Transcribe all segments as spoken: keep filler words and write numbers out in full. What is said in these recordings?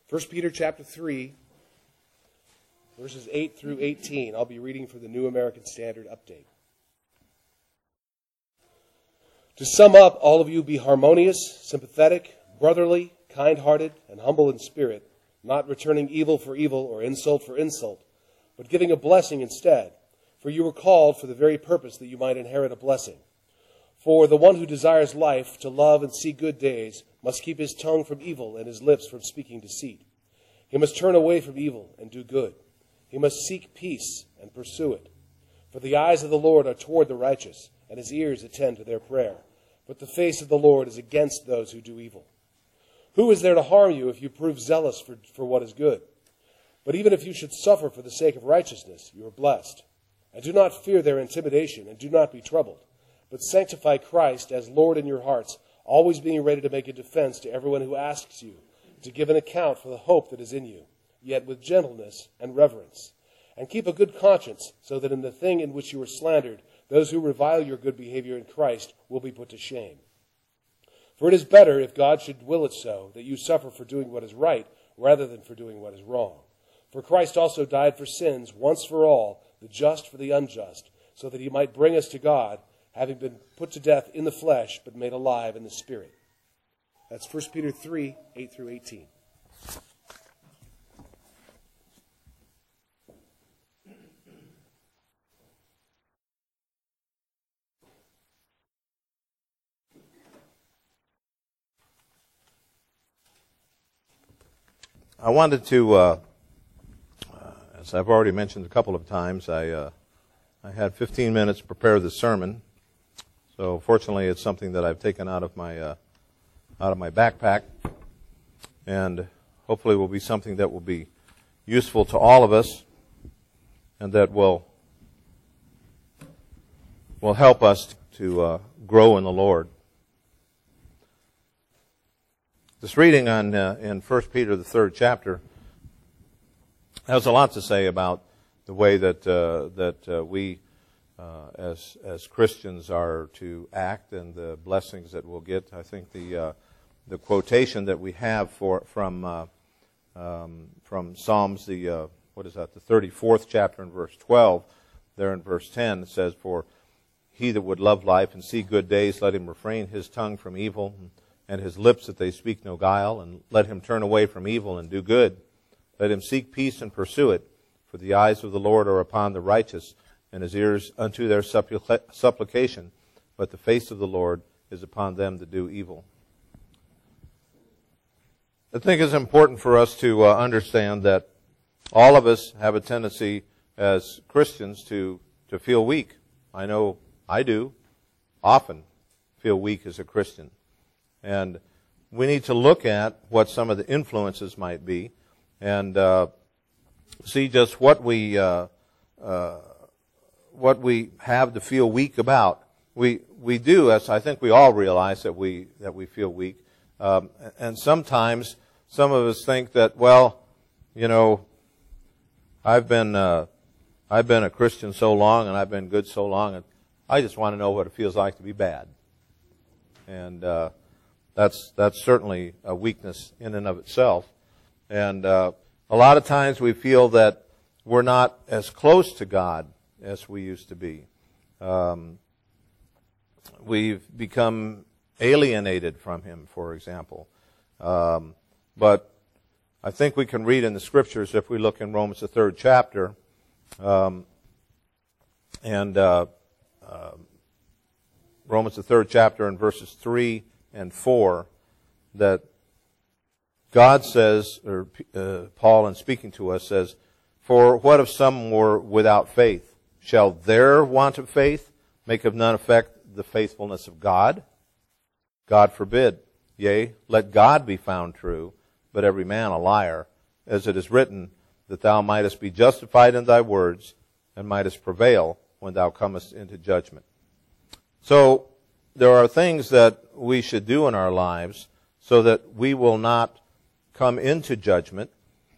First Peter chapter three, verses eight through eighteen. I'll be reading from the New American Standard Update. To sum up, all of you be harmonious, sympathetic, brotherly, kind-hearted, and humble in spirit, not returning evil for evil or insult for insult, but giving a blessing instead. For you were called for the very purpose that you might inherit a blessing. For the one who desires life, to love and see good days, must keep his tongue from evil and his lips from speaking deceit. He must turn away from evil and do good. He must seek peace and pursue it. For the eyes of the Lord are toward the righteous, and his ears attend to their prayer. But the face of the Lord is against those who do evil. Who is there to harm you if you prove zealous for, for what is good? But even if you should suffer for the sake of righteousness, you are blessed. And do not fear their intimidation, and do not be troubled. But sanctify Christ as Lord in your hearts, always being ready to make a defense to everyone who asks you, to give an account for the hope that is in you, yet with gentleness and reverence. And keep a good conscience, so that in the thing in which you were slandered, those who revile your good behavior in Christ will be put to shame. For it is better, if God should will it so, that you suffer for doing what is right, rather than for doing what is wrong. For Christ also died for sins once for all, the just for the unjust, so that he might bring us to God, having been put to death in the flesh, but made alive in the Spirit. That's First Peter three, eight through eighteen. I wanted to, uh, uh, as I've already mentioned a couple of times, I uh, I had fifteen minutes to prepare this sermon. So fortunately, it's something that I've taken out of my uh, out of my backpack, and hopefully will be something that will be useful to all of us, and that will will help us to uh, grow in the Lord. This reading on uh, in First Peter, the third chapter, has a lot to say about the way that uh, that uh, we, uh, as as Christians, are to act and the blessings that we'll get. I think the uh, the quotation that we have for from uh, um, from Psalms, the uh, what is that, the thirty-fourth chapter in verse twelve, there in verse ten, it says, "For he that would love life and see good days, let him refrain his tongue from evil, and his lips that they speak no guile, and let him turn away from evil and do good. Let him seek peace and pursue it. For the eyes of the Lord are upon the righteous, and his ears unto their supplica- supplication. But the face of the Lord is upon them that do evil." I think it's important for us to uh, understand that all of us have a tendency as Christians to, to feel weak. I know I do often feel weak as a Christian. And we need to look at what some of the influences might be and uh, see just what we uh, uh, what we have to feel weak about. We we do, as I think we all realize that we that we feel weak, um, and sometimes some of us think that, well, you know, I've been uh, I've been a Christian so long and I've been good so long, and I just want to know what it feels like to be bad. And uh, That's that's certainly a weakness in and of itself. And uh, a lot of times we feel that we're not as close to God as we used to be. Um, we've become alienated from Him, for example. Um, but I think we can read in the Scriptures, if we look in Romans, the third chapter, um, and uh, uh, Romans, the third chapter, in verses three and four, that God says, or uh, Paul in speaking to us says, "For what if some were without faith? Shall their want of faith make of none effect the faithfulness of God? God forbid. Yea, let God be found true, but every man a liar, as it is written, that thou mightest be justified in thy words, and mightest prevail when thou comest into judgment." So there are things that we should do in our lives so that we will not come into judgment,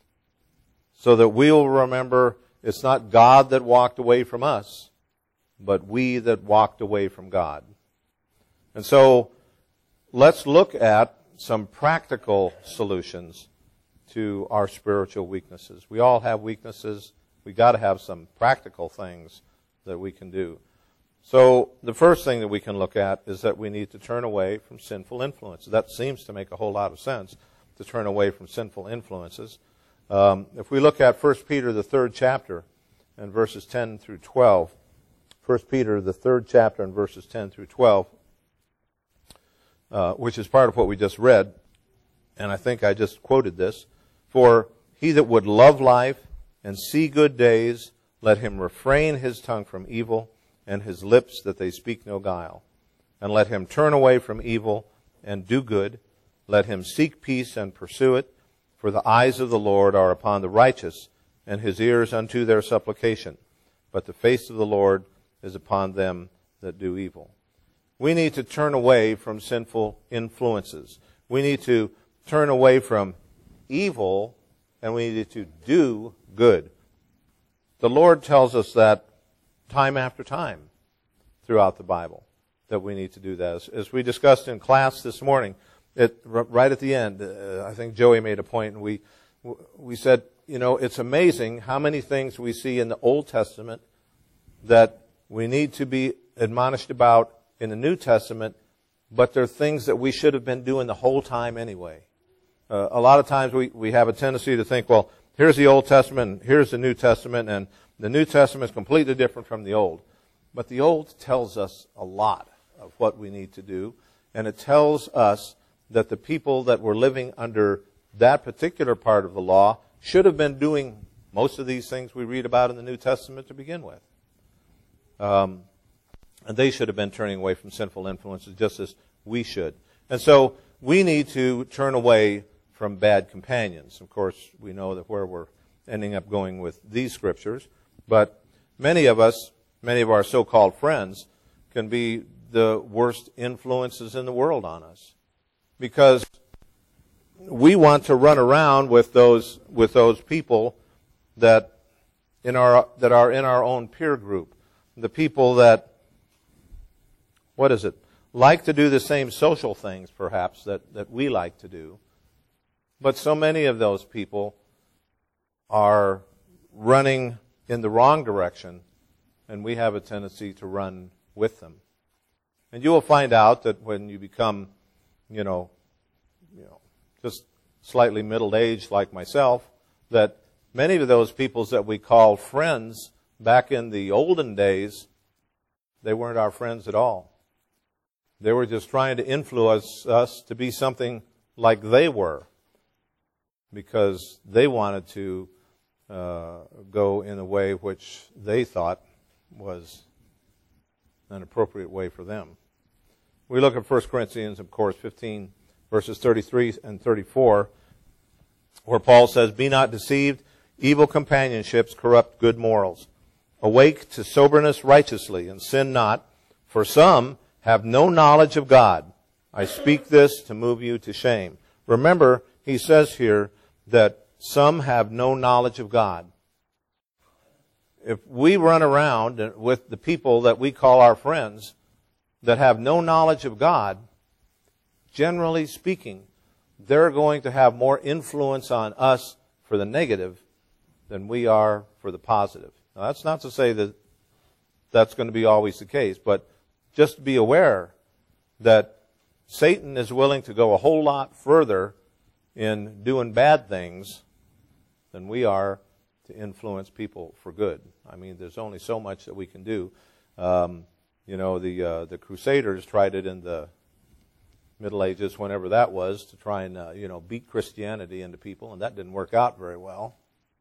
so that we will remember it's not God that walked away from us, but we that walked away from God. And so let's look at some practical solutions to our spiritual weaknesses. We all have weaknesses. We got to have some practical things that we can do. So the first thing that we can look at is that we need to turn away from sinful influences. That seems to make a whole lot of sense, to turn away from sinful influences. Um, if we look at First Peter, the third chapter, and verses ten through twelve, First Peter, the third chapter, and verses ten through twelve, uh, which is part of what we just read, and I think I just quoted this, "For he that would love life and see good days, let him refrain his tongue from evil, and his lips that they speak no guile. And let him turn away from evil and do good. Let him seek peace and pursue it. For the eyes of the Lord are upon the righteous, and his ears unto their supplication. But the face of the Lord is upon them that do evil." We need to turn away from sinful influences. We need to turn away from evil, and we need to do good. The Lord tells us that time after time throughout the Bible, that we need to do that. As, as we discussed in class this morning, it, right at the end, uh, I think Joey made a point, and we we said, you know, it's amazing how many things we see in the Old Testament that we need to be admonished about in the New Testament, but they're things that we should have been doing the whole time anyway. Uh, a lot of times we, we have a tendency to think, well, here's the Old Testament, here's the New Testament, and the New Testament is completely different from the Old. But the Old tells us a lot of what we need to do, and it tells us that the people that were living under that particular part of the law should have been doing most of these things we read about in the New Testament to begin with. Um, and they should have been turning away from sinful influences just as we should. And so we need to turn away from bad companions. Of course, we know that where we're ending up going with these scriptures. But many of us, many of our so-called friends, can be the worst influences in the world on us. Because we want to run around with those with those people that in our that are in our own peer group. The people that, what is it, like to do the same social things, perhaps, that, that we like to do. But so many of those people are running in the wrong direction, and we have a tendency to run with them. And you will find out that when you become, you know, you know, just slightly middle-aged like myself, that many of those people that we call friends back in the olden days, they weren't our friends at all. They were just trying to influence us to be something like they were, because they wanted to uh, go in a way which they thought was an appropriate way for them. We look at First Corinthians, of course, fifteen, verses thirty-three and thirty-four, where Paul says, "Be not deceived, evil companionships corrupt good morals. Awake to soberness righteously, and sin not, for some have no knowledge of God. I speak this to move you to shame." Remember, he says here that some have no knowledge of God. If we run around with the people that we call our friends that have no knowledge of God, generally speaking, they're going to have more influence on us for the negative than we are for the positive. Now, that's not to say that that's going to be always the case, but just be aware that Satan is willing to go a whole lot further in doing bad things than we are to influence people for good. I mean, there's only so much that we can do. Um, you know, the uh, the Crusaders tried it in the Middle Ages, whenever that was, to try and uh, you know beat Christianity into people, and that didn't work out very well.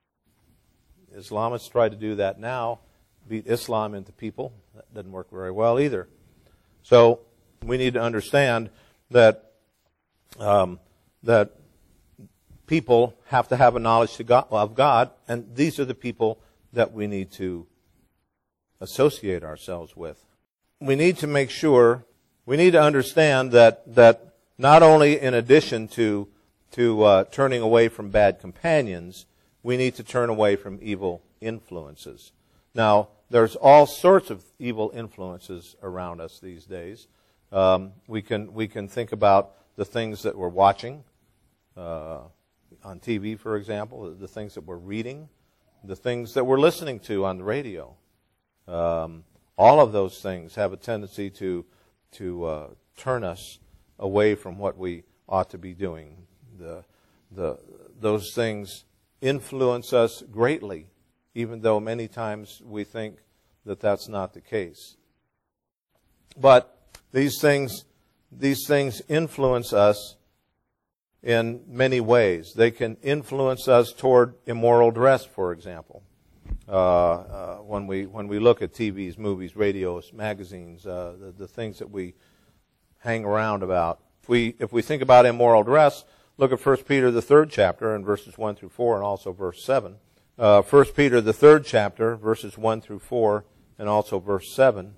Islamists try to do that now, beat Islam into people. That doesn't work very well either. So we need to understand that um, that people have to have a knowledge to God, of God, and these are the people that we need to associate ourselves with. We need to make sure, we need to understand that that not only in addition to to uh, turning away from bad companions, we need to turn away from evil influences. Now, there's all sorts of evil influences around us these days. Um, we can we can think about the things that we're watching. Uh, on T V, for example, the things that we're reading, the things that we're listening to on the radio. Um, all of those things have a tendency to to uh, turn us away from what we ought to be doing. The the those things influence us greatly, even though many times we think that that's not the case. But these things these things influence us in many ways. They can influence us toward immoral dress, for example. Uh, uh, when we when we look at T Vs, movies, radios, magazines, uh, the, the things that we hang around about. If we if we think about immoral dress, look at First Peter the third chapter and verses one through four, and also verse seven. Uh, First Peter the third chapter, verses one through four, and also verse seven.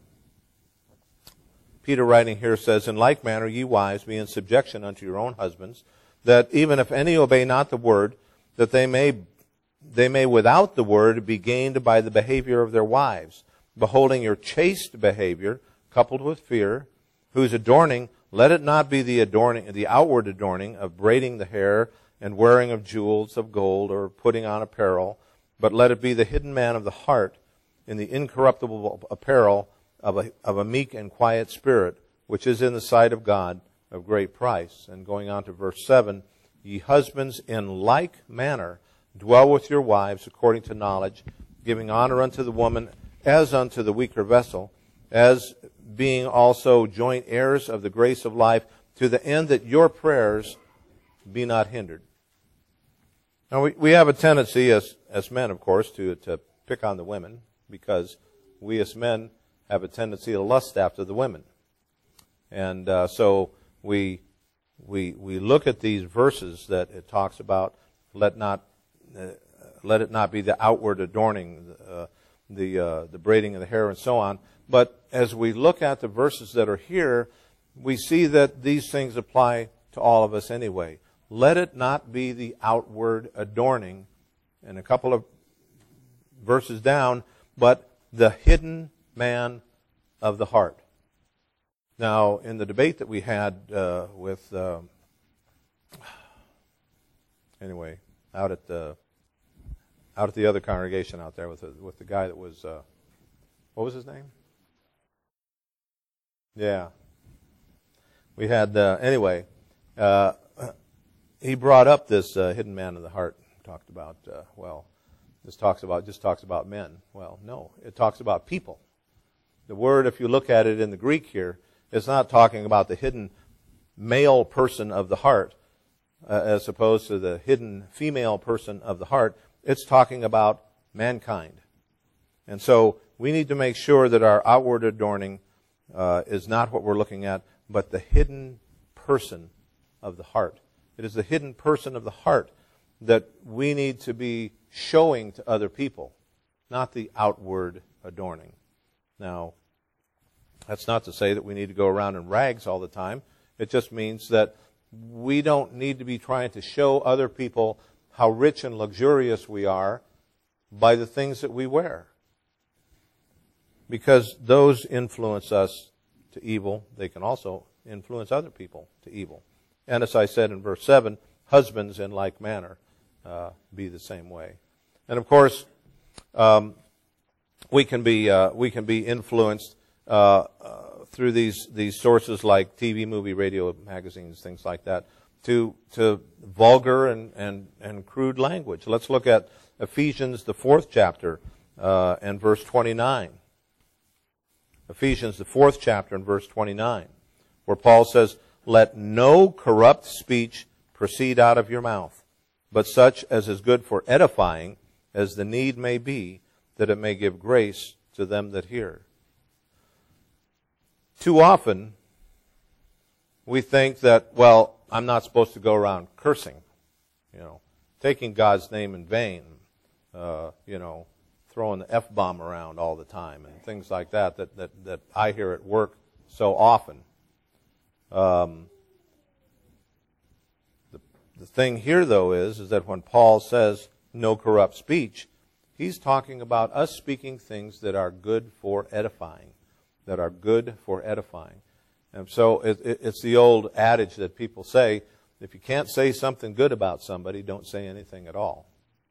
Peter writing here says, "In like manner, ye wives, be in subjection unto your own husbands, that even if any obey not the word, that they may they may without the word be gained by the behavior of their wives, beholding your chaste behavior, coupled with fear, whose adorning, let it not be the adorning, the outward adorning of braiding the hair and wearing of jewels of gold or putting on apparel, but let it be the hidden man of the heart in the incorruptible apparel of a, of a meek and quiet spirit, which is in the sight of God of great price." And going on to verse seven, "Ye husbands, in like manner dwell with your wives according to knowledge, giving honor unto the woman as unto the weaker vessel, as being also joint heirs of the grace of life, to the end that your prayers be not hindered." Now, we, we have a tendency as, as men, of course, to, to pick on the women, because we as men have a tendency to lust after the women. And uh, so we, we, we look at these verses that it talks about, let not Uh, let it not be the outward adorning, uh, the uh, the braiding of the hair, and so on. But as we look at the verses that are here, we see that these things apply to all of us anyway. Let it not be the outward adorning, and a couple of verses down, but the hidden man of the heart. Now, in the debate that we had uh, with, uh, anyway, out at the out at the other congregation out there with the, with the guy that was uh, what was his name? Yeah, we had uh, anyway. Uh, he brought up this uh, hidden man of the heart. Talked about uh, well, this talks about just talks about men. Well, no, it talks about people. The word, if you look at it in the Greek here, it's not talking about the hidden male person of the heart, Uh, as opposed to the hidden female person of the heart. It's talking about mankind. And so we need to make sure that our outward adorning uh, is not what we're looking at, but the hidden person of the heart. It is the hidden person of the heart that we need to be showing to other people, not the outward adorning. Now, that's not to say that we need to go around in rags all the time. It just means that we don't need to be trying to show other people how rich and luxurious we are by the things that we wear, because those influence us to evil. They can also influence other people to evil. And as I said in verse seven, husbands in like manner uh, be the same way. And of course, um, we can be uh, we can be influenced uh, uh, through these these sources like T V, movie, radio, magazines, things like that, to to vulgar and, and, and crude language. Let's look at Ephesians, the fourth chapter, uh, and verse twenty-nine. Ephesians, the fourth chapter, and verse twenty-nine, where Paul says, "Let no corrupt speech proceed out of your mouth, but such as is good for edifying, as the need may be, that it may give grace to them that hear." Too often, we think that, well, I'm not supposed to go around cursing, you know, taking God's name in vain, uh, you know, throwing the F-bomb around all the time and things like that that, that, that I hear at work so often. Um, the, the thing here, though, is, is that when Paul says no corrupt speech, he's talking about us speaking things that are good for edifying, that are good for edifying. And so it, it, it's the old adage that people say, If you can't say something good about somebody, don't say anything at all.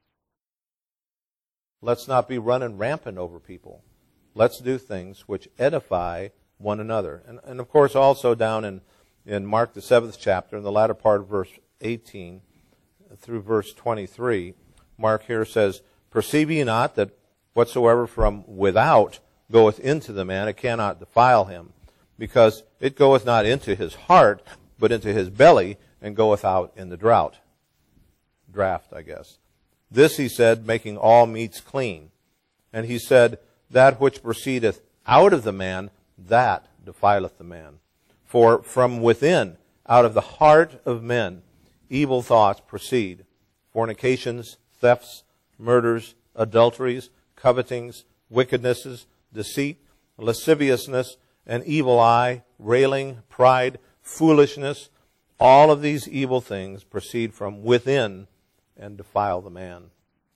Let's not be running rampant over people. Let's do things which edify one another. And, and of course, also down in, in Mark, the seventh chapter, in the latter part of verse eighteen through verse twenty-three, Mark here says, "Perceive ye not that whatsoever from without goeth into the man, it cannot defile him, because it goeth not into his heart, but into his belly, and goeth out in the drought." Draft, I guess. "This, he said, making all meats clean. And he said, That which proceedeth out of the man, that defileth the man. For from within, out of the heart of men, evil thoughts proceed, fornications, thefts, murders, adulteries, covetings, wickednesses, deceit, lasciviousness, an evil eye, railing, pride, foolishness. All of these evil things proceed from within and defile the man."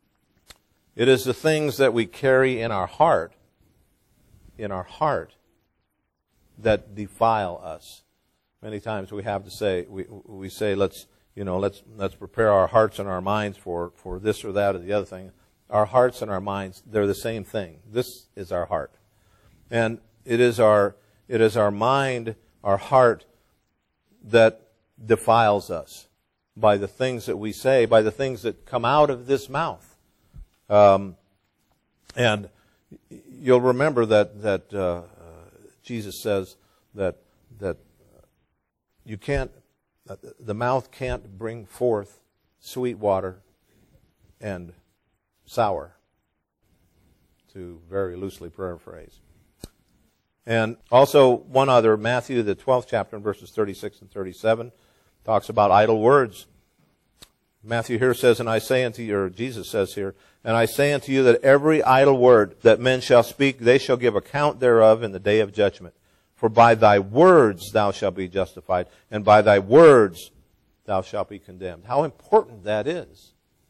It is the things that we carry in our heart, in our heart, that defile us. Many times we have to say, we we say, let's you know, let's let's prepare our hearts and our minds for for this or that or the other thing. Our hearts and our minds, they're the same thing. This is our heart, and it is our it is our mind, our heart, that defiles us by the things that we say, by the things that come out of this mouth. Um, and you'll remember that that uh, uh, Jesus says that that you can't, uh, the mouth can't bring forth sweet water and sour, to very loosely paraphrase. And also one other, Matthew, the twelfth chapter, in verses thirty-six and thirty-seven, talks about idle words. Matthew here says, "And I say unto you," or Jesus says here, "And I say unto you that every idle word that men shall speak, they shall give account thereof in the day of judgment. For by thy words thou shalt be justified, and by thy words thou shalt be condemned." How important that is.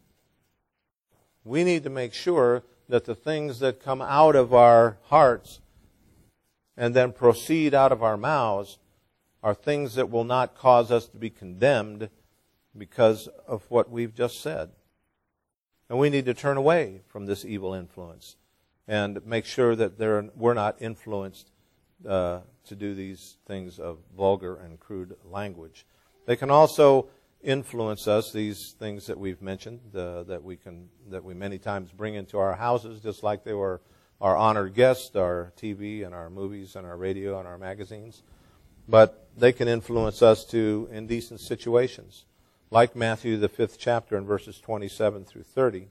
We need to make sure that the things that come out of our hearts and then proceed out of our mouths are things that will not cause us to be condemned because of what we've just said. And we need to turn away from this evil influence and make sure that there, we're not influenced uh, to do these things of vulgar and crude language. They can also influence us, these things that we've mentioned, uh, that we can, that we many times bring into our houses, just like they were our honored guests, our T V and our movies and our radio and our magazines. But they can influence us to indecent situations. Like Matthew, the fifth chapter, in verses twenty-seven through thirty.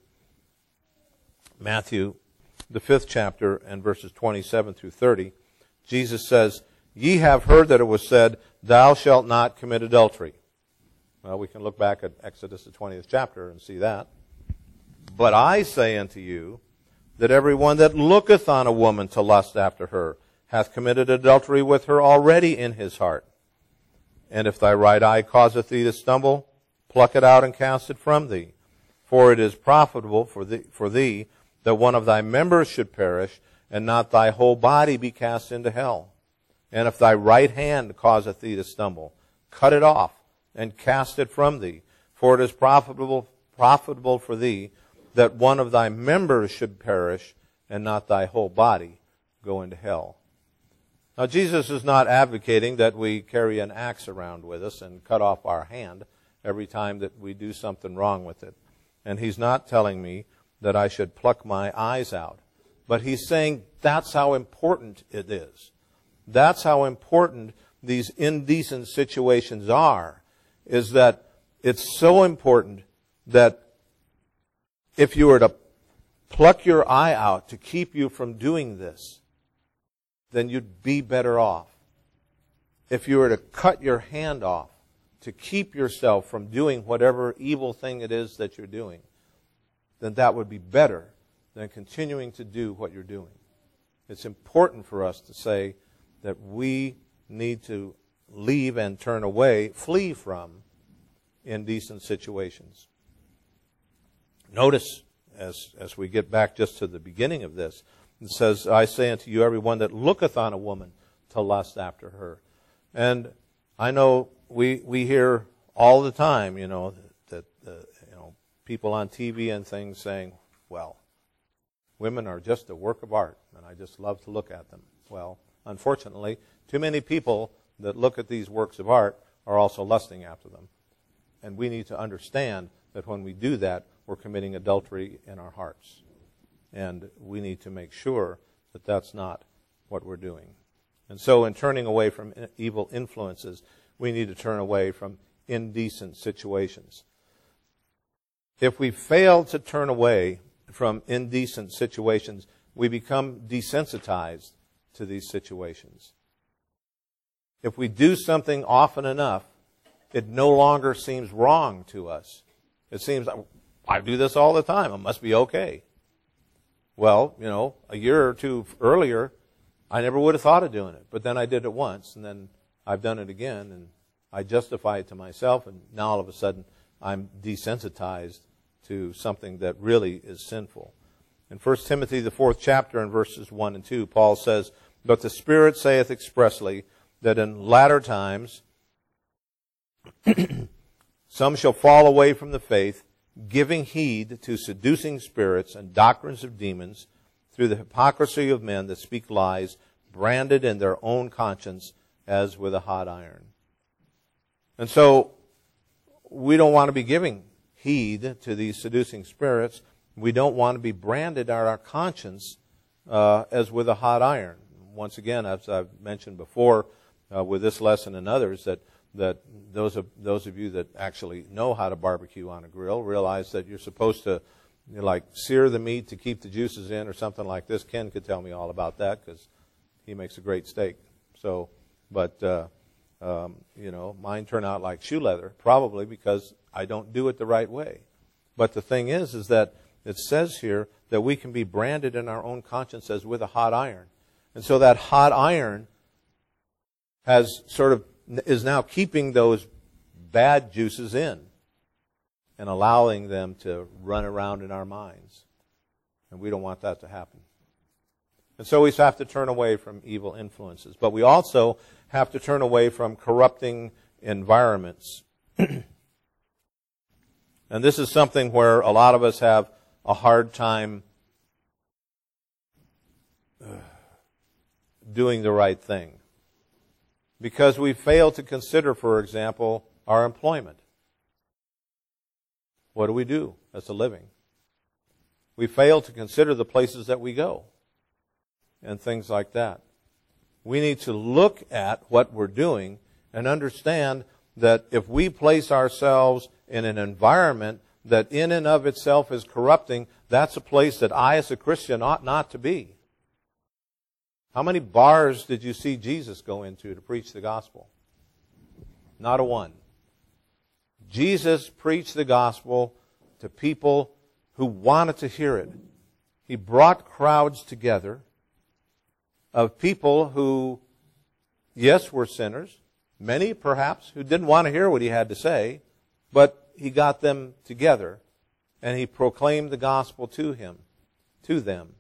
Matthew, the fifth chapter, and verses twenty-seven through thirty. Jesus says, "Ye have heard that it was said, Thou shalt not commit adultery." Well, we can look back at Exodus, the twentieth chapter, and see that. "But I say unto you, that every one that looketh on a woman to lust after her hath committed adultery with her already in his heart. And if thy right eye causeth thee to stumble, pluck it out and cast it from thee. For it is profitable for thee, for thee that one of thy members should perish, and not thy whole body be cast into hell. And if thy right hand causeth thee to stumble, cut it off and cast it from thee. For it is profitable, profitable for thee that one of thy members should perish, and not thy whole body go into hell." Now, Jesus is not advocating that we carry an axe around with us and cut off our hand every time that we do something wrong with it. And he's not telling me that I should pluck my eyes out. But he's saying that's how important it is. That's how important these indecent situations are, is that it's so important that if you were to pluck your eye out to keep you from doing this, then you'd be better off. If you were to cut your hand off to keep yourself from doing whatever evil thing it is that you're doing, then that would be better than continuing to do what you're doing. It's important for us to say that we need to leave and turn away, flee from indecent situations. Notice, as, as we get back just to the beginning of this, it says, "I say unto you, every one that looketh on a woman to lust after her." And I know we we hear all the time, you know, that, that uh, you know, people on T V and things saying, well, women are just a work of art, and I just love to look at them. Well, unfortunately, too many people that look at these works of art are also lusting after them. And we need to understand that when we do that, we're committing adultery in our hearts. And we need to make sure that that's not what we're doing. And so in turning away from evil influences, we need to turn away from indecent situations. If we fail to turn away from indecent situations, we become desensitized to these situations. If we do something often enough, it no longer seems wrong to us. It seems, I do this all the time, it must be okay. Well, you know, a year or two earlier, I never would have thought of doing it. But then I did it once, and then I've done it again, and I justify it to myself, and now all of a sudden I'm desensitized to something that really is sinful. In First Timothy, the fourth chapter, in verses one and two, Paul says, "But the Spirit saith expressly that in latter times some shall fall away from the faith, giving heed to seducing spirits and doctrines of demons, through the hypocrisy of men that speak lies, branded in their own conscience as with a hot iron." And so we don't want to be giving heed to these seducing spirits. We don't want to be branded on our conscience uh, as with a hot iron. Once again, as I've mentioned before uh, with this lesson and others, that that those of those of you that actually know how to barbecue on a grill realize that you're supposed to, you know, like sear the meat to keep the juices in or something like this. Ken could tell me all about that because he makes a great steak. So, but uh, um, you know, mine turn out like shoe leather, probably because I don't do it the right way. But the thing is, is that it says here that we can be branded in our own conscience as with a hot iron, and so that hot iron has sort of is now keeping those bad juices in and allowing them to run around in our minds. And we don't want that to happen. And so we have to turn away from evil influences. But we also have to turn away from corrupting environments. And this is something where a lot of us have a hard time doing the right thing. Because we fail to consider, for example, our employment. What do we do as a living? We fail to consider the places that we go and things like that. We need to look at what we're doing and understand that if we place ourselves in an environment that in and of itself is corrupting, that's a place that I as a Christian ought not to be. How many bars did you see Jesus go into to preach the gospel? Not a one. Jesus preached the gospel to people who wanted to hear it. He brought crowds together of people who, yes, were sinners. Many, perhaps, who didn't want to hear what he had to say, but he got them together and he proclaimed the gospel to him, to them.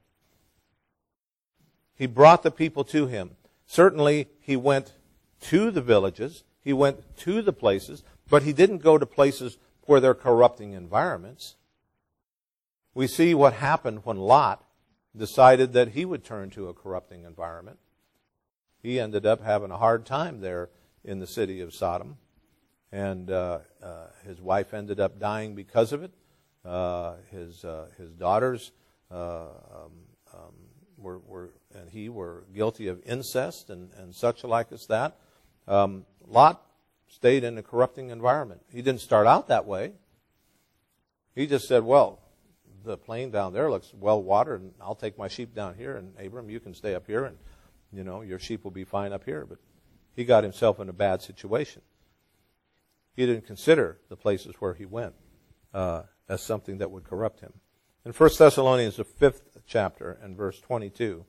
He brought the people to him. Certainly, he went to the villages. He went to the places. But he didn't go to places where they're corrupting environments. We see what happened when Lot decided that he would turn to a corrupting environment. He ended up having a hard time there in the city of Sodom. And uh, uh, his wife ended up dying because of it. Uh, his, uh, his daughters uh, um, um, were, were and he were guilty of incest and, and such like as that. Um, Lot stayed in a corrupting environment. He didn't start out that way. He just said, well, the plain down there looks well watered, and I'll take my sheep down here, and Abram, you can stay up here, and you know your sheep will be fine up here. But he got himself in a bad situation. He didn't consider the places where he went uh, as something that would corrupt him. In First Thessalonians, the fifth chapter, and verse twenty-two,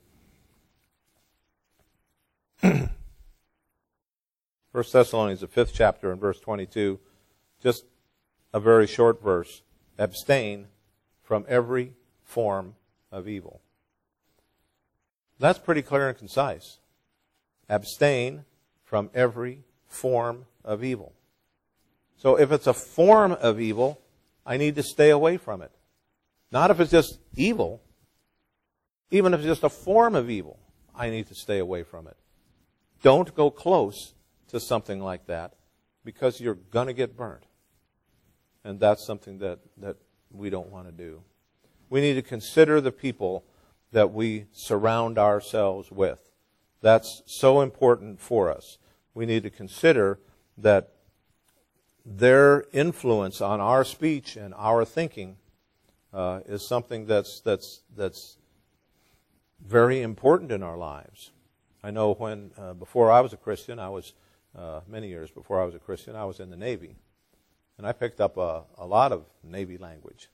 First Thessalonians, the fifth chapter, and verse twenty-two, just a very short verse. Abstain from every form of evil. That's pretty clear and concise. Abstain from every form of evil. So if it's a form of evil, I need to stay away from it. Not if it's just evil. Even if it's just a form of evil, I need to stay away from it. Don't go close to something like that because you're going to get burnt. And that's something that, that we don't want to do. We need to consider the people that we surround ourselves with. That's so important for us. We need to consider that their influence on our speech and our thinking uh, is something that's that's that's very important in our lives. I know when uh, before I was a Christian, I was uh, many years before I was a Christian, I was in the Navy, and I picked up a, a lot of Navy language.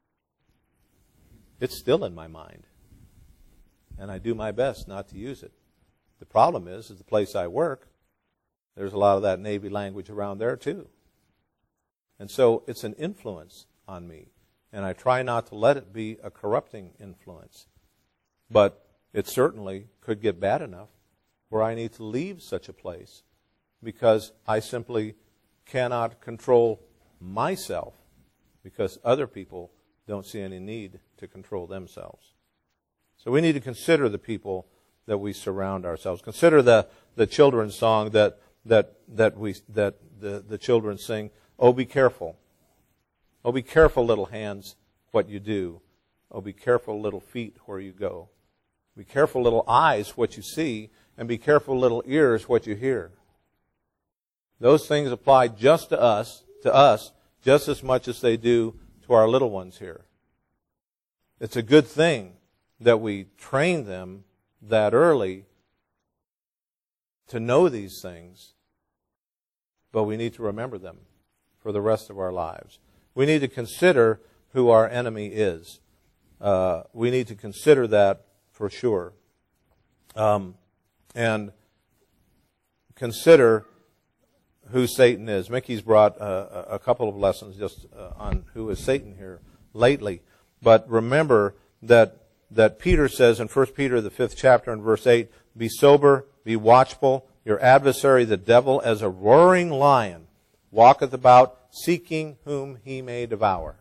It's still in my mind, and I do my best not to use it. The problem is, is the place I work, there's a lot of that Navy language around there too. And so it's an influence on me. And I try not to let it be a corrupting influence. But it certainly could get bad enough where I need to leave such a place because I simply cannot control myself because other people don't see any need to control themselves. So we need to consider the people that we surround ourselves. Consider the, the children's song that that that we that the, the children sing. Oh, be careful. Oh, be careful, little hands, what you do. Oh, be careful, little feet, where you go. Be careful, little eyes, what you see, and be careful, little ears, what you hear. Those things apply just to us, to us, just as much as they do to our little ones here. It's a good thing that we train them that early to know these things, but we need to remember them for the rest of our lives. We need to consider who our enemy is. Uh, we need to consider that for sure. Um, and consider who Satan is. Mickey's brought uh, a couple of lessons just uh, on who is Satan here lately. But remember that that Peter says in First Peter, the fifth chapter and verse eight, be sober, be watchful. Your adversary, the devil, as a roaring lion, walketh about, seeking whom he may devour.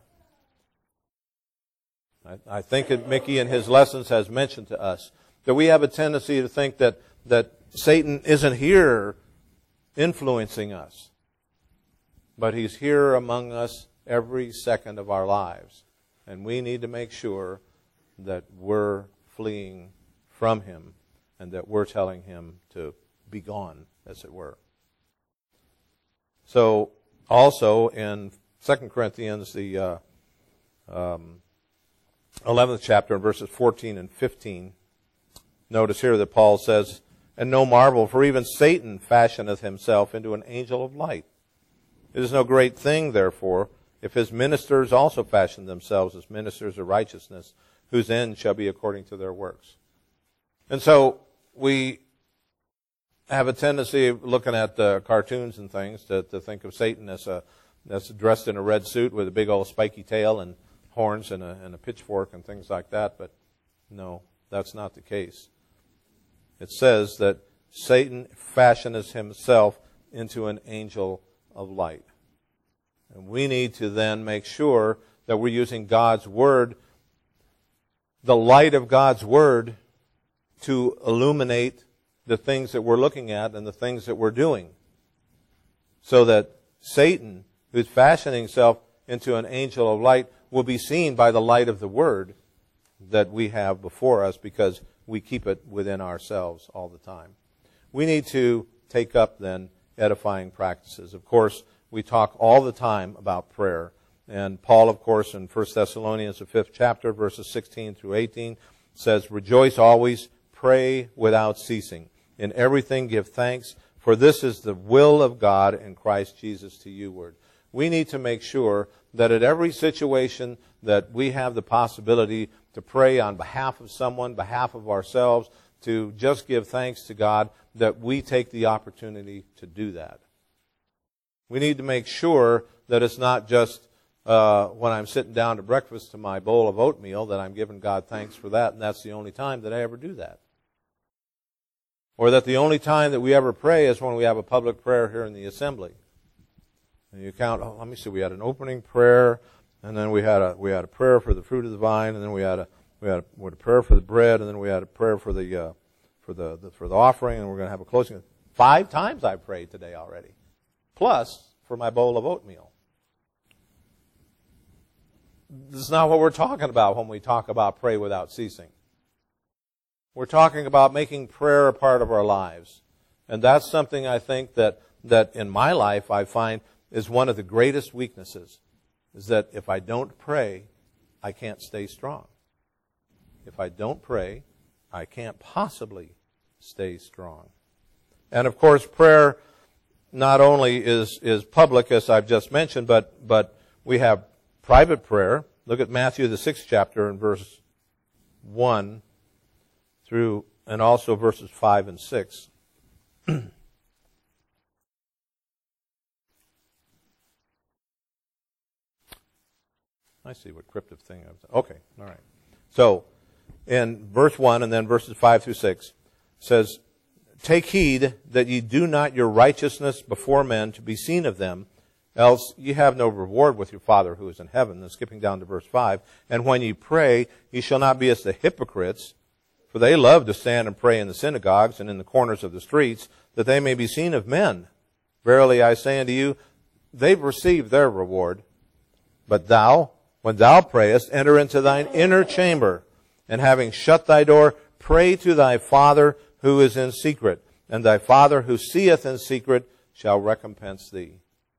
I, I think that Mickey in his lessons has mentioned to us that we have a tendency to think that, that Satan isn't here influencing us. But he's here among us every second of our lives. And we need to make sure that we're fleeing from him and that we're telling him to be gone, as it were. So, also in Second Corinthians, the uh, um, eleventh chapter, verses fourteen and fifteen, notice here that Paul says, and no marvel, for even Satan fashioneth himself into an angel of light. It is no great thing, therefore, if his ministers also fashion themselves as ministers of righteousness, whose end shall be according to their works. And so we have a tendency of looking at uh, cartoons and things to, to think of Satan as a that's dressed in a red suit with a big old spiky tail and horns and a, and a pitchfork and things like that. But no, that's not the case. It says that Satan fashioneth himself into an angel of light. And we need to then make sure that we're using God's Word, the light of God's Word, to illuminate the things that we're looking at and the things that we're doing. So that Satan, who's fashioning himself into an angel of light, will be seen by the light of the Word that we have before us because we keep it within ourselves all the time. We need to take up then edifying practices. Of course, we talk all the time about prayer. And Paul, of course, in First Thessalonians, the fifth chapter, verses sixteen through eighteen, says, rejoice always, pray without ceasing. In everything give thanks, for this is the will of God in Christ Jesus to you ward. We need to make sure that at every situation that we have the possibility to pray on behalf of someone, behalf of ourselves, to just give thanks to God, that we take the opportunity to do that. We need to make sure that it's not just uh, when I'm sitting down to breakfast to my bowl of oatmeal that I'm giving God thanks for that, and that's the only time that I ever do that. Or that the only time that we ever pray is when we have a public prayer here in the assembly. And you count, oh, let me see, we had an opening prayer, and then we had a we had a prayer for the fruit of the vine, and then we had a we had a, we had a prayer for the bread, and then we had a prayer for the uh, for the, the for the offering, and we're going to have a closing. Five times I prayed today already, plus for my bowl of oatmeal. This is not what we're talking about when we talk about pray without ceasing. We're talking about making prayer a part of our lives. And that's something I think that, that in my life I find is one of the greatest weaknesses, is that if I don't pray, I can't stay strong. If I don't pray, I can't possibly stay strong. And of course, prayer not only is, is public, as I've just mentioned, but, but we have private prayer. Look at Matthew, the sixth chapter, and verse one through, and also verses five and six. I see what cryptic thing I've done. Okay, all right. So, in verse one and then verses five through six, says, "Take heed that ye do not your righteousness before men to be seen of them, else ye have no reward with your Father who is in heaven." Then skipping down to verse five, "And when ye pray, ye shall not be as the hypocrites, for they love to stand and pray in the synagogues and in the corners of the streets, that they may be seen of men. Verily I say unto you, they've received their reward. But thou, when thou prayest, enter into thine inner chamber, and having shut thy door, pray to thy Father who is in secret, and thy Father who seeth in secret shall recompense thee."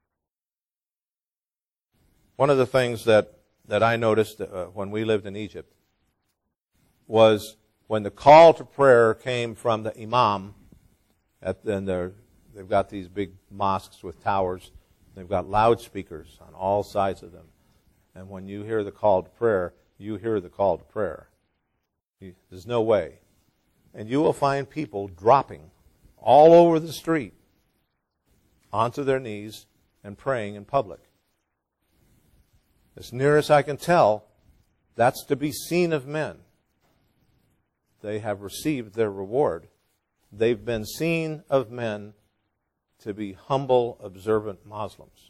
One of the things that, that I noticed uh, when we lived in Egypt was when the call to prayer came from the imam, at, and they've got these big mosques with towers, they've got loudspeakers on all sides of them. And when you hear the call to prayer, you hear the call to prayer. You, there's no way. And you will find people dropping all over the street onto their knees and praying in public. As near as I can tell, that's to be seen of men. They have received their reward. They've been seen of men to be humble, observant Muslims.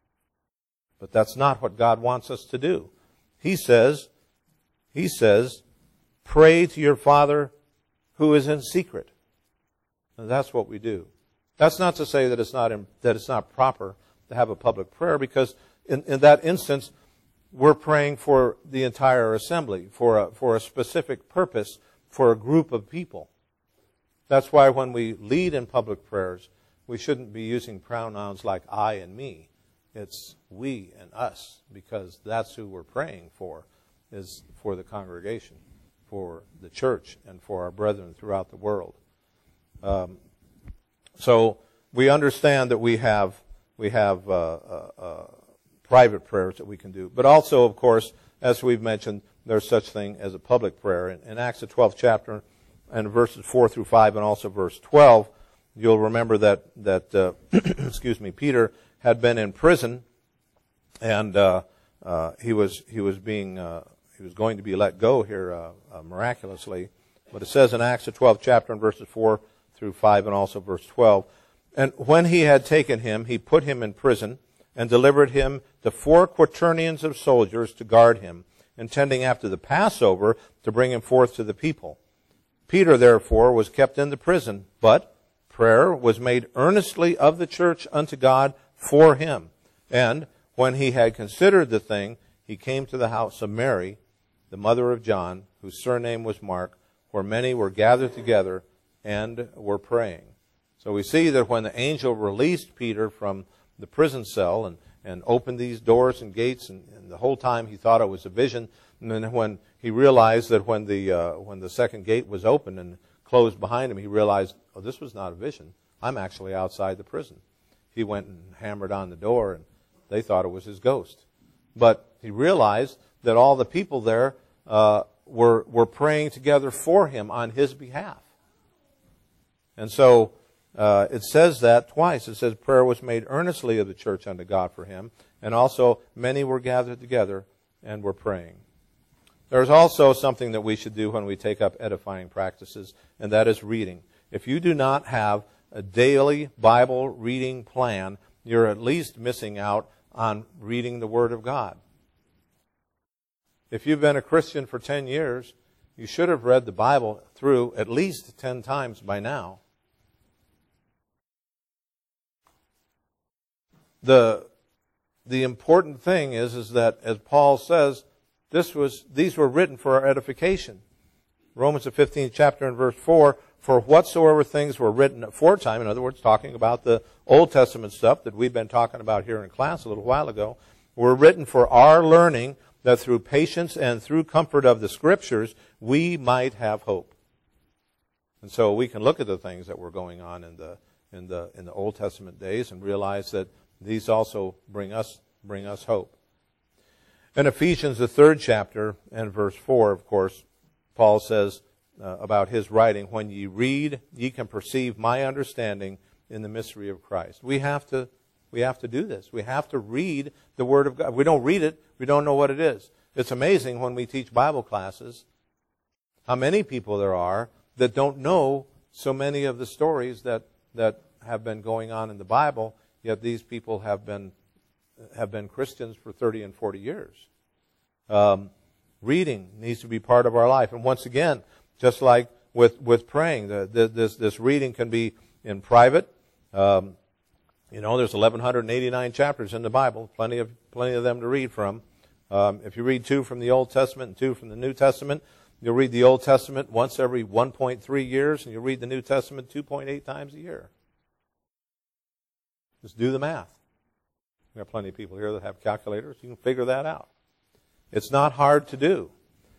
But that's not what God wants us to do. He says, He says, pray to your Father who is in secret. And that's what we do. That's not to say that it's not, that it's not proper to have a public prayer, because in, in that instance, we're praying for the entire assembly, for a, for a specific purpose, for a group of people. That's why when we lead in public prayers, we shouldn't be using pronouns like I and me. It's we and us, because that's who we're praying for, is for the congregation, for the church, and for our brethren throughout the world. Um, so we understand that we have we have uh, uh, uh, private prayers that we can do, but also, of course, as we've mentioned, there's such thing as a public prayer. In, in Acts the twelfth chapter, and verses four through five, and also verse twelve, you'll remember that that uh, excuse me, Peter had been in prison, and uh, uh, he was he was being uh, he was going to be let go here uh, uh, miraculously. But it says in Acts the twelfth chapter, and verses four through five, and also verse twelve, "And when he had taken him, he put him in prison, and delivered him to four quaternions of soldiers to guard him, intending after the Passover to bring him forth to the people. Peter, therefore, was kept in the prison, but prayer was made earnestly of the church unto God for him. And when he had considered the thing, he came to the house of Mary, the mother of John, whose surname was Mark, where many were gathered together and were praying." So we see that when the angel released Peter from the prison cell and, and opened these doors and gates, and, and the whole time he thought it was a vision, and then when he realized that when the uh, when the second gate was opened and closed behind him, he realized, oh, this was not a vision. I'm actually outside the prison. He went and hammered on the door, and they thought it was his ghost. But he realized that all the people there uh, were were praying together for him on his behalf. And so uh, it says that twice. It says prayer was made earnestly of the church unto God for him, and also many were gathered together and were praying. There's also something that we should do when we take up edifying practices, and that is reading. If you do not have a daily Bible reading plan, you're at least missing out on reading the Word of God. If you've been a Christian for ten years, you should have read the Bible through at least ten times by now. The, the important thing is, is that, as Paul says, this was, these were written for our edification. Romans the fifteenth chapter and verse four, for whatsoever things were written aforetime, in other words, talking about the Old Testament stuff that we've been talking about here in class a little while ago, were written for our learning, that through patience and through comfort of the Scriptures, we might have hope. And so we can look at the things that were going on in the in the in the Old Testament days and realize that these also bring us bring us hope. In Ephesians the third chapter and verse four, of course, Paul says uh, about his writing, when ye read, ye can perceive my understanding in the mystery of Christ. We have to We have to do this. We have to read the Word of God. If we don't read it, we don't know what it is. It's amazing when we teach Bible classes how many people there are that don't know so many of the stories that, that have been going on in the Bible, yet these people have been have been Christians for thirty and forty years. Um, reading needs to be part of our life. And once again, just like with, with praying, the, the, this, this reading can be in private. Um, You know, there's eleven eighty-nine chapters in the Bible, plenty of plenty of them to read from. Um, if you read two from the Old Testament and two from the New Testament, you'll read the Old Testament once every one point three years, and you'll read the New Testament two point eight times a year. Just do the math. There are plenty of people here that have calculators. You can figure that out. It's not hard to do,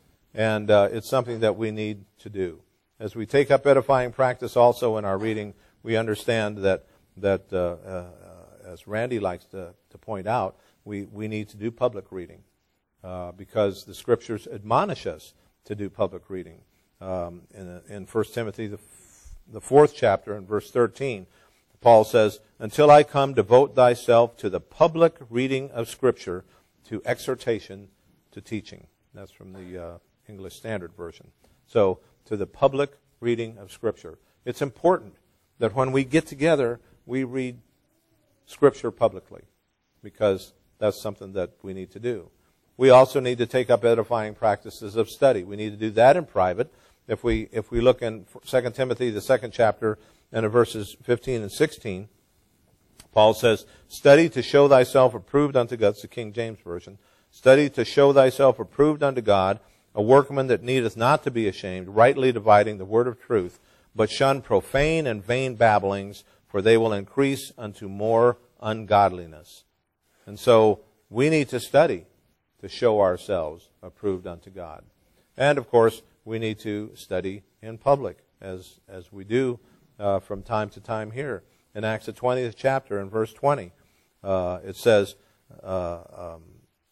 and uh, it's something that we need to do. As we take up edifying practice also in our reading, we understand that that, uh, uh, as Randy likes to, to point out, we, we need to do public reading uh, because the Scriptures admonish us to do public reading. Um, in, in First Timothy, the, f- the fourth chapter, in verse thirteen, Paul says, until I come, devote thyself to the public reading of Scripture, to exhortation, to teaching. That's from the uh, English Standard Version. So, to the public reading of Scripture. It's important that when we get together, we read Scripture publicly, because that's something that we need to do. We also need to take up edifying practices of study. We need to do that in private. If we if we look in Second Timothy, the second chapter, and in verses fifteen and sixteen, Paul says, study to show thyself approved unto God. It's the King James Version. Study to show thyself approved unto God, a workman that needeth not to be ashamed, rightly dividing the word of truth, but shun profane and vain babblings, for they will increase unto more ungodliness. And so we need to study to show ourselves approved unto God. And of course, we need to study in public, as as we do uh, from time to time here. In Acts the twentieth chapter, in verse twenty, uh, it says, uh, um,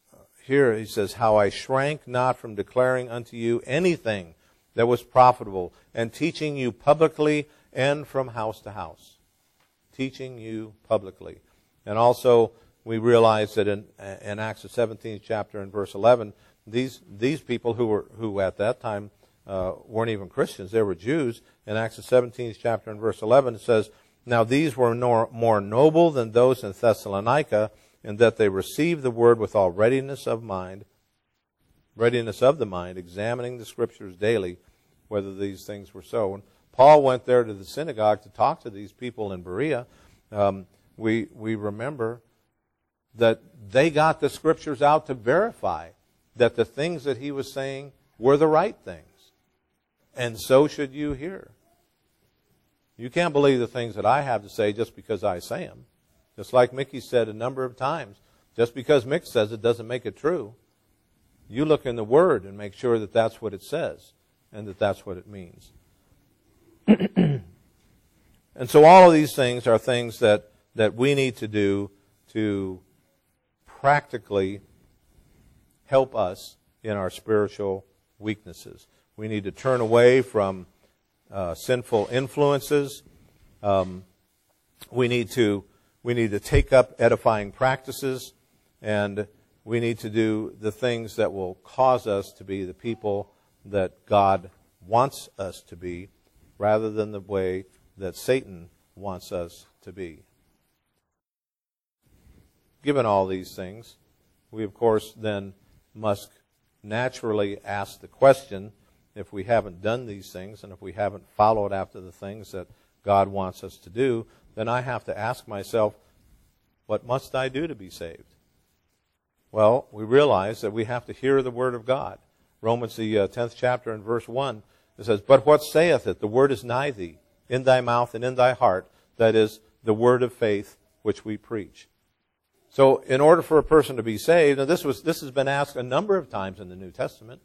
here he says, how I shrank not from declaring unto you anything that was profitable, and teaching you publicly and from house to house. Teaching you publicly. And also, we realize that in, in Acts the seventeenth chapter and verse eleven, these these people who were who at that time uh, weren't even Christians, they were Jews. In Acts the seventeenth chapter and verse eleven, it says, now these were nor, more noble than those in Thessalonica, in that they received the word with all readiness of mind, readiness of the mind, examining the Scriptures daily, whether these things were so. And Paul went there to the synagogue to talk to these people in Berea. Um, we we remember that they got the Scriptures out to verify that the things that he was saying were the right things. And so should you here. You can't believe the things that I have to say just because I say them. Just like Mickey said a number of times, just because Mick says it doesn't make it true. You look in the Word and make sure that that's what it says and that that's what it means. And so all of these things are things that, that we need to do to practically help us in our spiritual weaknesses. We need to turn away from uh, sinful influences. Um, we need to we need to take up edifying practices, and we need to do the things that will cause us to be the people that God wants us to be, rather than the way that Satan wants us to be. given all these things, we of course then must naturally ask the question, if we haven't done these things and if we haven't followed after the things that God wants us to do, then I have to ask myself, what must I do to be saved? Well, we realize that we have to hear the Word of God. Romans, the uh, tenth chapter and verse one, it says, "But what saith it? The word is nigh thee, in thy mouth and in thy heart, that is, the word of faith which we preach." So in order for a person to be saved, and this was this has been asked a number of times in the New Testament,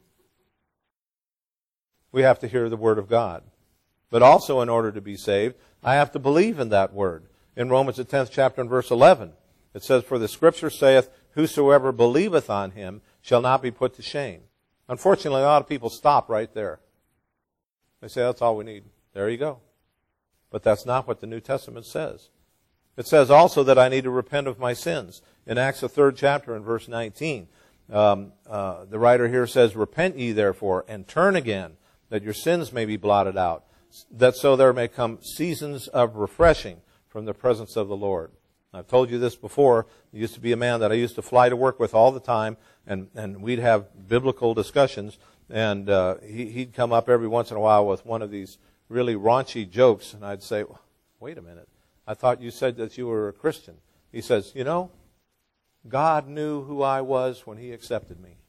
we have to hear the Word of God. But also in order to be saved, I have to believe in that Word. In Romans the tenth chapter and verse eleven, it says, "For the Scripture saith, Whosoever believeth on him shall not be put to shame." Unfortunately, a lot of people stop right there. They say, that's all we need. There you go. But that's not what the New Testament says. It says also that I need to repent of my sins. In Acts the third chapter and verse nineteen, um, uh, the writer here says, "Repent ye therefore, and turn again, that your sins may be blotted out, that so there may come seasons of refreshing from the presence of the Lord." I've told you this before. There used to be a man that I used to fly to work with all the time, and, and we'd have biblical discussions, and uh, he, he'd come up every once in a while with one of these really raunchy jokes, and I'd say, "Wait a minute, I thought you said that you were a Christian." He says, "You know, God knew who I was when He accepted me."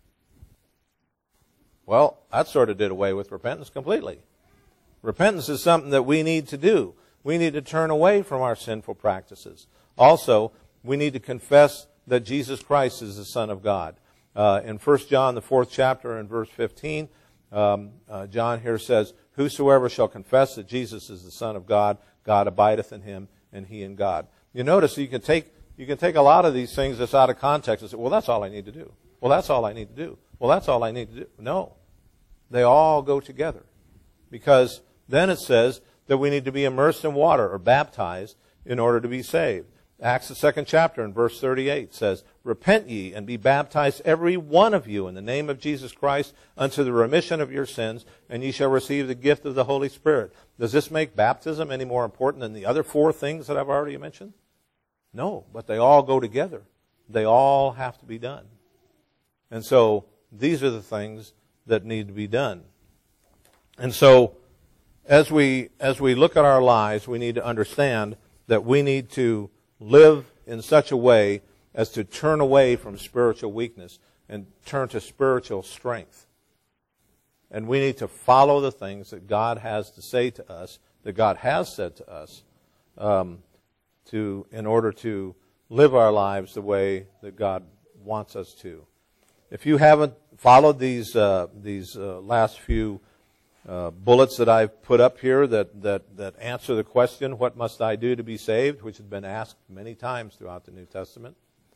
Well, that sort of did away with repentance completely. Repentance is something that we need to do. We need to turn away from our sinful practices. Also, we need to confess that Jesus Christ is the Son of God. Uh, in First John, the fourth chapter, and verse fifteen, um, uh, John here says, "Whosoever shall confess that Jesus is the Son of God, God abideth in him, and he in God." You notice you can take you can take a lot of these things that's out of context and say, "Well, that's all I need to do. Well, that's all I need to do. Well, that's all I need to do." No, they all go together, because then it says that we need to be immersed in water or baptized in order to be saved. Acts the second chapter and verse thirty-eight says, "Repent ye and be baptized every one of you in the name of Jesus Christ unto the remission of your sins, and ye shall receive the gift of the Holy Spirit." Does this make baptism any more important than the other four things that I've already mentioned? No, but they all go together. They all have to be done. And so these are the things that need to be done. And so as we as we look at our lives, we need to understand that we need to live in such a way as to turn away from spiritual weakness and turn to spiritual strength. And we need to follow the things that God has to say to us, that God has said to us, um, to in order to live our lives the way that God wants us to. If you haven't followed these uh, these uh, last few Uh, bullets that I've put up here that, that, that answer the question, what must I do to be saved, which has been asked many times throughout the New Testament,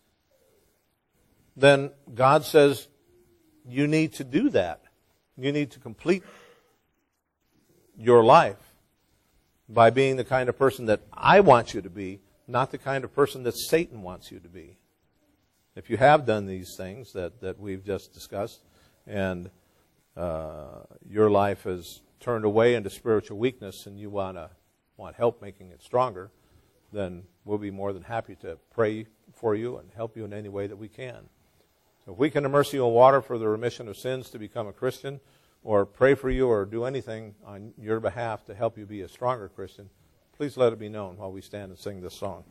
then God says you need to do that. You need to complete your life by being the kind of person that I want you to be, not the kind of person that Satan wants you to be. If you have done these things that, that we've just discussed, and Uh, your life has turned away into spiritual weakness and you want to want help making it stronger, then we'll be more than happy to pray for you and help you in any way that we can. So if we can immerse you in water for the remission of sins to become a Christian, or pray for you or do anything on your behalf to help you be a stronger Christian, please let it be known while we stand and sing this song.